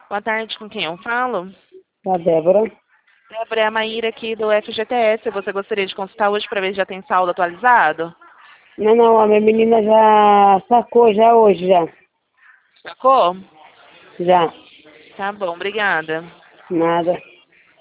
Boa tarde, com quem eu falo? A Débora? Débora, é a Maíra aqui do FGTS. Você gostaria de consultar hoje para ver se já tem saldo atualizado? Não, a minha menina já sacou já hoje, já. Sacou? Já. Tá bom, obrigada. Nada.